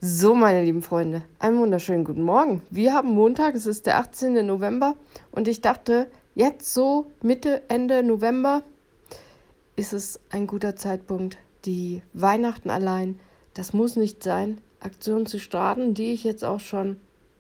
So, meine lieben Freunde, einen wunderschönen guten Morgen. Wir haben Montag, es ist der 18. November und ich dachte, jetzt so Mitte, Ende November ist es ein guter Zeitpunkt, die Weihnachten allein, das muss nicht sein, Aktion zu starten, die ich jetzt auch schon,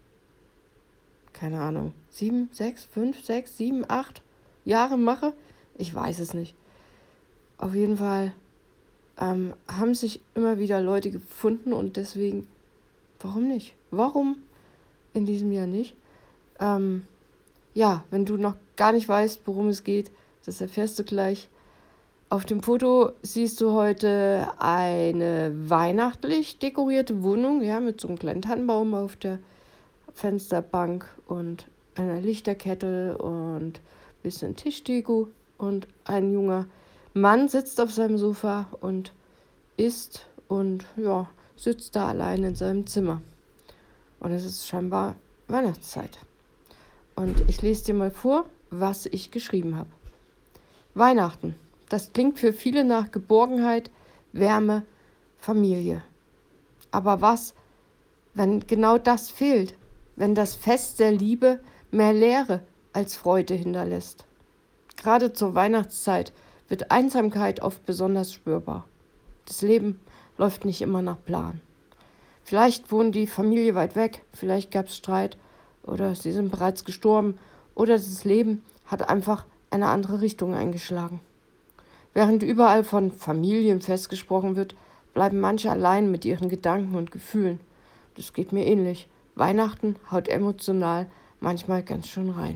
keine Ahnung, 7, 6, 5, 6, 7, 8 Jahre mache. Ich weiß es nicht. Auf jeden Fall haben sich immer wieder Leute gefunden und deswegen, warum nicht? Warum in diesem Jahr nicht? Ähm, ja, wenn du noch gar nicht weißt, worum es geht, das erfährst du gleich. Auf dem Foto siehst du heute eine weihnachtlich dekorierte Wohnung, ja, mit so einem kleinen Tannenbaum auf der Fensterbank und einer Lichterkette und ein bisschen Tischdeko. Und ein junger Mann sitzt auf seinem Sofa und isst und ja, sitzt da allein in seinem Zimmer. Und es ist scheinbar Weihnachtszeit. Und ich lese dir mal vor, was ich geschrieben habe. Weihnachten. Das klingt für viele nach Geborgenheit, Wärme, Familie. Aber was, wenn genau das fehlt? Wenn das Fest der Liebe mehr Leere als Freude hinterlässt? Gerade zur Weihnachtszeit wird Einsamkeit oft besonders spürbar. Das Leben läuft nicht immer nach Plan. Vielleicht wohnt die Familie weit weg, vielleicht gab es Streit oder sie sind bereits gestorben oder das Leben hat einfach eine andere Richtung eingeschlagen. Während überall von Familienfest gesprochen wird, bleiben manche allein mit ihren Gedanken und Gefühlen. Das geht mir ähnlich. Weihnachten haut emotional manchmal ganz schön rein.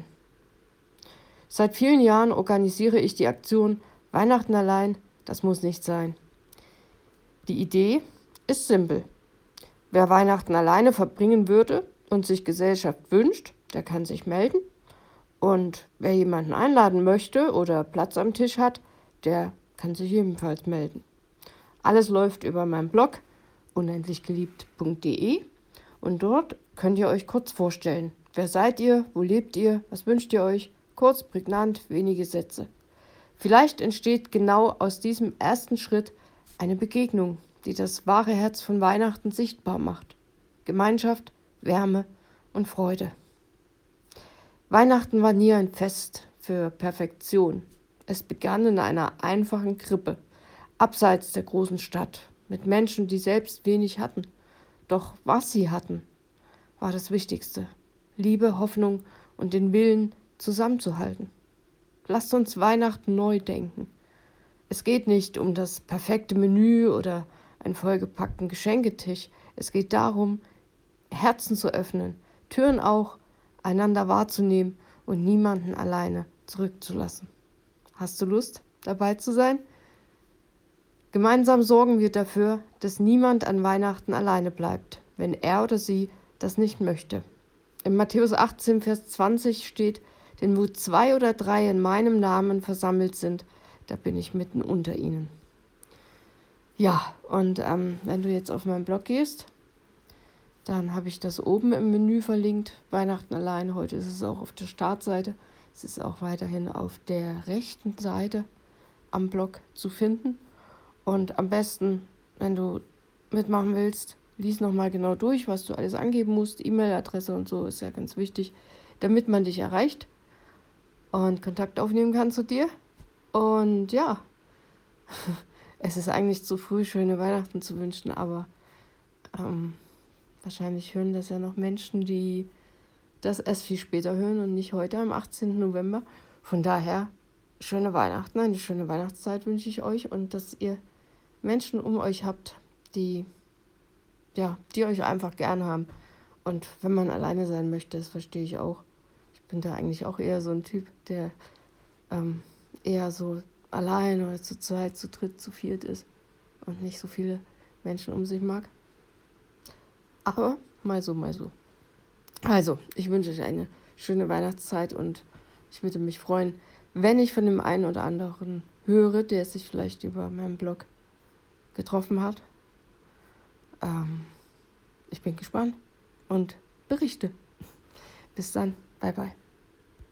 Seit vielen Jahren organisiere ich die Aktion Weihnachten allein, das muss nicht sein. Die Idee ist simpel. Wer Weihnachten alleine verbringen würde und sich Gesellschaft wünscht, der kann sich melden. Und wer jemanden einladen möchte oder Platz am Tisch hat, der kann sich ebenfalls melden. Alles läuft über meinen Blog unendlichgeliebt.de und dort könnt ihr euch kurz vorstellen. Wer seid ihr? Wo lebt ihr? Was wünscht ihr euch? Kurz, prägnant, wenige Sätze. Vielleicht entsteht genau aus diesem ersten Schritt eine Begegnung, die das wahre Herz von Weihnachten sichtbar macht. Gemeinschaft, Wärme und Freude. Weihnachten war nie ein Fest für Perfektion. Es begann in einer einfachen Krippe, abseits der großen Stadt, mit Menschen, die selbst wenig hatten. Doch was sie hatten, war das Wichtigste. Liebe, Hoffnung und den Willen, zusammenzuhalten. Lasst uns Weihnachten neu denken. Es geht nicht um das perfekte Menü oder einen vollgepackten Geschenketisch. Es geht darum, Herzen zu öffnen, Türen auch, einander wahrzunehmen und niemanden alleine zurückzulassen. Hast du Lust, dabei zu sein? Gemeinsam sorgen wir dafür, dass niemand an Weihnachten alleine bleibt, wenn er oder sie das nicht möchte. In Matthäus 18, Vers 20 steht, denn wo 2 oder 3 in meinem Namen versammelt sind, da bin ich mitten unter ihnen. Ja, und wenn du jetzt auf meinen Blog gehst, dann habe ich das oben im Menü verlinkt, Weihnachten allein. Heute ist es auch auf der Startseite. Es ist auch weiterhin auf der rechten Seite am Blog zu finden. Und am besten, wenn du mitmachen willst, lies nochmal genau durch, was du alles angeben musst. E-Mail-Adresse und so ist ja ganz wichtig, damit man dich erreicht und Kontakt aufnehmen kann zu dir. Und ja, es ist eigentlich zu früh, schöne Weihnachten zu wünschen, aber wahrscheinlich hören das ja noch Menschen, die das erst viel später hören und nicht heute am 18. November. Von daher, schöne Weihnachten, eine schöne Weihnachtszeit wünsche ich euch und dass ihr Menschen um euch habt, die euch einfach gern haben. Und wenn man alleine sein möchte, das verstehe ich auch. Ich bin da eigentlich auch eher so ein Typ, der eher so allein oder zu zweit, zu dritt, zu viert ist und nicht so viele Menschen um sich mag. Aber mal so, mal so. Also, ich wünsche euch eine schöne Weihnachtszeit und ich würde mich freuen, wenn ich von dem einen oder anderen höre, der sich vielleicht über meinen Blog getroffen hat. Ich bin gespannt und berichte. Bis dann. Bye, bye.